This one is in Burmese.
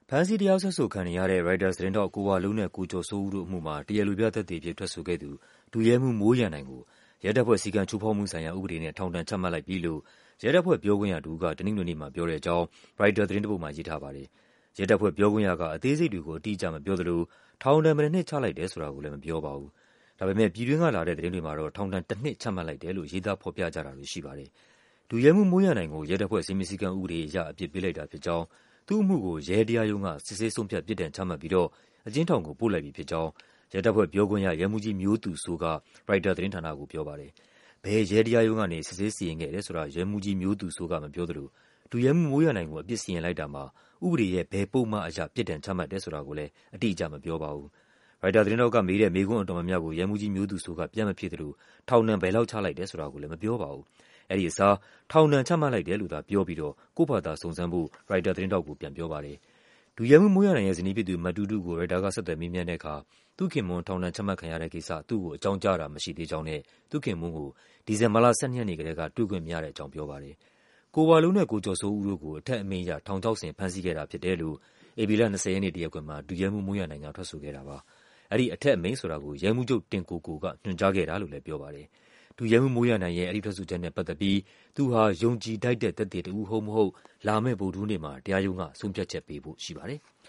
ဖမ်းဆီးတရားစွဲဆိုခံနေရတဲ့ ရိုက်တာသတင်းထောက် ကိုဝလုံးနဲ့ ကိုကျော်စိုးဦးတို့အမှုမှာ တရားလိုပြသက်သေအဖြစ်ထွက်ဆိုခဲ့သူ ဒုရဲမှူးမိုးရန်နိုင်ကို ရဲတပ်ဖွဲ့စည်းကမ်းချိုးဖောက်မှုဆိုင်ရာဥပဒေနဲ့ ထောင်ဒဏ်ချမှတ်လိုက်ပြီလို့ ရဲတပ်ဖွဲ့ပြောခွင့်ရတစ်ဦးက တနင်္ဂနွေနေ့မှာပြောတဲ့အကြောင်း ရိုက်တာသတင်းတစ်ပုဒ်မှာရေးထားပါတယ်။ ရဲတပ်ဖွဲ့ပြောခွင့်ရက အသေးစိတ်တွေကို အတိအကျမပြောသလို ထောင်ဒဏ်ဘယ်နှစ်နှစ်ချလိုက်တယ်ဆိုတာကိုလည်း မပြောပါဘူး။ ဒါပေမဲ့ ပြည်တွင်းကလာတဲ့သတင်းတွေမှာတော့ ထောင်ဒဏ် 1 နှစ်ချမှတ်လိုက်တယ်လို့ ရေးသားဖော်ပြကြတာတွေရှိပါတယ်။ ဒုရဲမှူးမိုးရန်နိုင်ကို ရဲတပ်ဖွဲ့ စည်းမျဉ်းစည်းကမ်းဥပဒေအရ အပြစ်ပေးလိုက်တာဖြစ်ကြောင်း၊ သူ့အမှုကို ရဲတရားရုံးက စစ်ဆေးဆုံးဖြတ် ပြစ်ဒဏ်ချမှတ်ပြီးတော့ အကျဉ်းထောင်ကိုပို့လိုက်ပြီဖြစ်ကြောင်း ရဲတပ်ဖွဲ့ပြောခွင့်ရ ရဲမှူးကြီးမျိုးသူစိုးက ရိုက်တာသတင်းဌာနကိုပြောပါတယ်။ ဘယ်ရဲတရားရုံးကနေ စစ်ဆေးစီရင်ခဲ့တယ်ဆိုတာ ရဲမှူးကြီးမျိုးသူစိုးကမပြောသလို ဒုရဲမှူးမိုးရန်နိုင်ကို အပြစ်စီရင်လိုက်တာမှာ ဥပဒေရဲ့ ဘယ်ပုဒ်မအရ ပြစ်ဒဏ်ချမှတ်တယ်ဆိုတာကိုလည်း အတိအကျမပြောပါဘူး။ ရိုက်တာသတင်းထောက်ကမေးတဲ့မေးခွန်းအတော်များများကို ရဲမှူးကြီးမျိုးသူစိုးက ပြန်မဖြေသလို ထောင်ဒဏ် ဘယ်လောက်ချလိုက်တယ်ဆိုတာကိုလည်း မပြောပါဘူး။ အဲဒီအစား ထောင်ဒဏ်ချမှတ်လိုက်တယ်လို့သာပြောပြီးတော့ ကိုယ့်ဖာသာစုံစမ်းဖို့ ရိုက်တာသတင်းထောက်ကို ပြန်ပြောပါတယ်။ ဒုရဲမှူးမိုးရန်နိုင်ရဲ့ဇနီးဖြစ်သူ မတူးတူးကို ရိုက်တာက ဆက်သွယ်မေးမြန်းတဲ့အခါ သူ့ခင်ပွန်း ထောင်ဒဏ်ချမှတ်ခံရတဲ့ကိစ္စ သူ့ကိုအကြောင်းကြားတာမရှိသေးကြောင်းနဲ့ သူ့ခင်ပွန်းကို ဒီဇင်ဘာလ ၁၂ ရက်နေ့ကတည်းက တွေ့ခွင့်မရတဲ့အကြောင်းပြောပါတယ်။ ကိုဝလုံးနဲ့ ကိုကျော်စိုးဦးတို့ကို အထက်အမိန့်အရ ထောင်ချောက်ဆင် ဖမ်းဆီးခဲ့တာဖြစ်တယ်လို့ ဧပြီလ 20 ရက်နေ့ တရားခွင်မှာ ဒုရဲမှူးမိုးရန်နိုင်က ထွက်ဆိုခဲ့တာပါ။ အဲဒီအထက်အမိန့်ဆိုတာကို ရဲမှူးချုပ်တင်ကိုကိုက ညွှန်ကြားခဲ့တာလို့လည်းပြောပါတယ်။ ဒုရဲမှူးမိုးရန်နိုင်ရဲ့ အဲဒီထွက်ဆိုချက်နဲ့ပတ်သက်ပြီး သူဟာ ယုံကြည်ထိုက်တဲ့ သက်သေတစ်ဦး ဟုတ်မဟုတ် လာမယ့် ဗုဒ္ဓဟူးနေ့မှာ တရားရုံးက ဆုံးဖြတ်ချက်ပေးဖို့ရှိပါတယ်။